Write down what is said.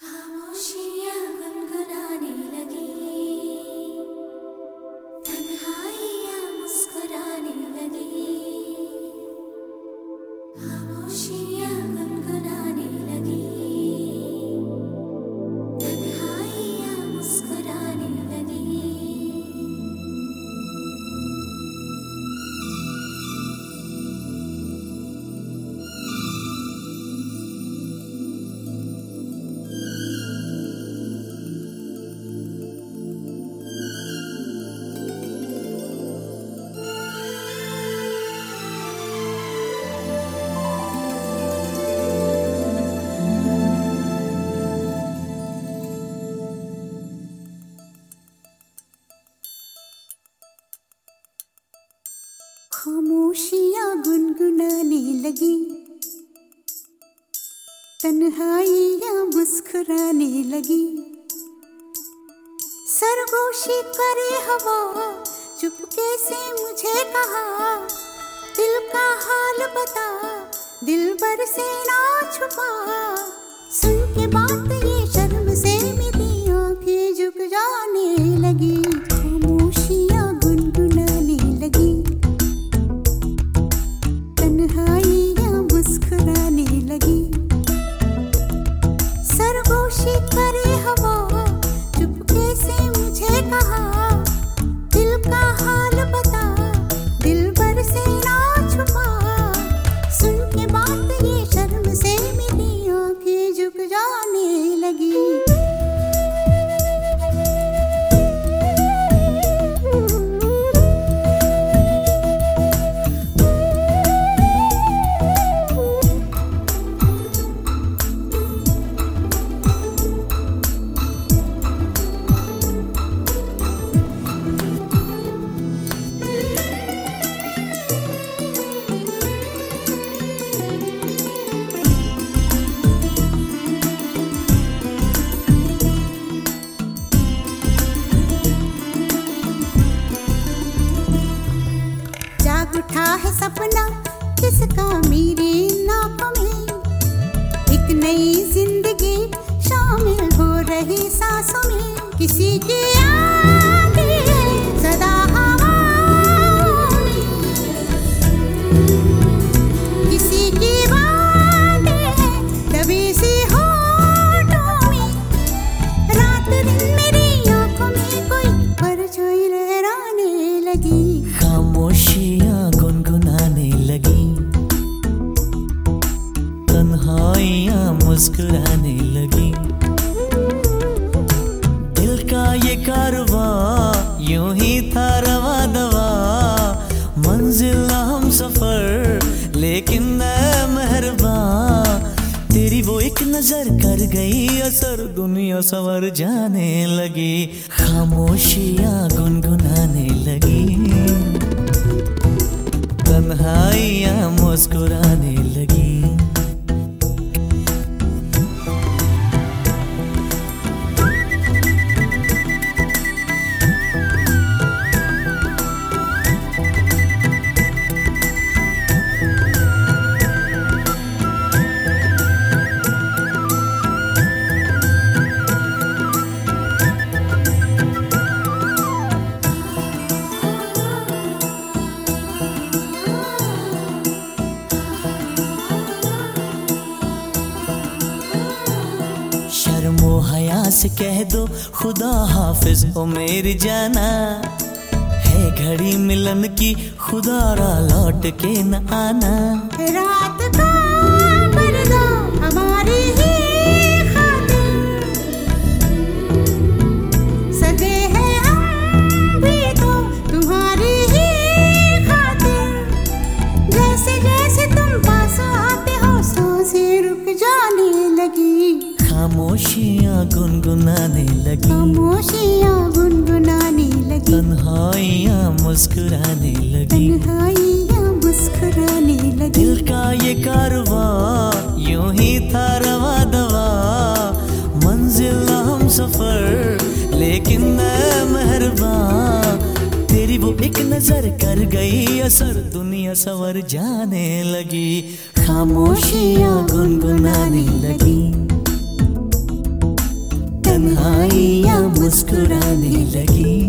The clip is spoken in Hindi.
खामोशियाँ गुनगुनाने लगी, तन्हाइयाँ मुस्कुराने लगी। खामोशियाँ गुनगुनाने लगी, तन्हाइयाँ मुस्कुराने लगी। खामोशियाँ गुनगुनाने लगी, तन्हाइयाँ मुस्कुराने लगी। सरगोशी करे हवा, चुपके से मुझे कहा, दिल का हाल बता, दिलबर से ना छुपा। सुन के बात ये शर्म से मेरी आंखें झुक जाने लगी। खामोशियाँ गुनगुनाने लगी, तन्हाइयाँ मुस्कुराने लगी। सरगोशी करे हवा, चुपके से मुझे कहा, दिल का हाल बता, दिलबर से ना छुपा। सुन के बात ये शर्म से मेरी आंखें झुक जाने लगी। उठा है सपना किसका मेरी नाक में, एक नई जिंदगी शामिल हो रही सांसों में। किसी की आती है सदा हवाओं में, किसी की बातें हैं दबी सी होठों में। रात दिन मेरी आंखों में कोई परछाई लहराने लगी। खामोशियाँ गुनगुनाने लगी, तन्हाइयाँ मुस्कुराने लगी। दिल का ये कारवां यूं ही था रवा दवा, मंजिल हम सफर लेकिन मैं मेहरबान। तेरी वो एक नजर कर गई असर, दुनिया संवर जाने लगी। खामोशियाँ गुनगुनाने लगी, तन्हाइयाँ मुस्कुराने लगी। शर्मो हया से कह दो खुदा हाफिज ओ मेरी जाना, है घड़ी मिलन की खुदा रा लौट के न आना। रात का कर दो हमारी ही खातिर, सगे हैं हम भी तो तुम्हारी ही खातिर। जैसे जैसे तुम पास आते हो सांसें रुक जाने लगी। खामोशियाँ गुनगुनाने लगी, खामोशियाँ गुनगुनाने लगी, तन्हाइयाँ मुस्कुराने लगी। तन्हाइयाँ मुस्कुराने लगी। दिल का ये कारवां यूं ही था रवा दवा, मंजिल हम सफर लेकिन मैं मेहरबान। तेरी वो एक नजर कर गई असर, दुनिया संवर जाने लगी। खामोशियाँ गुनगुनाने लगी, मुस्कुराने लगी।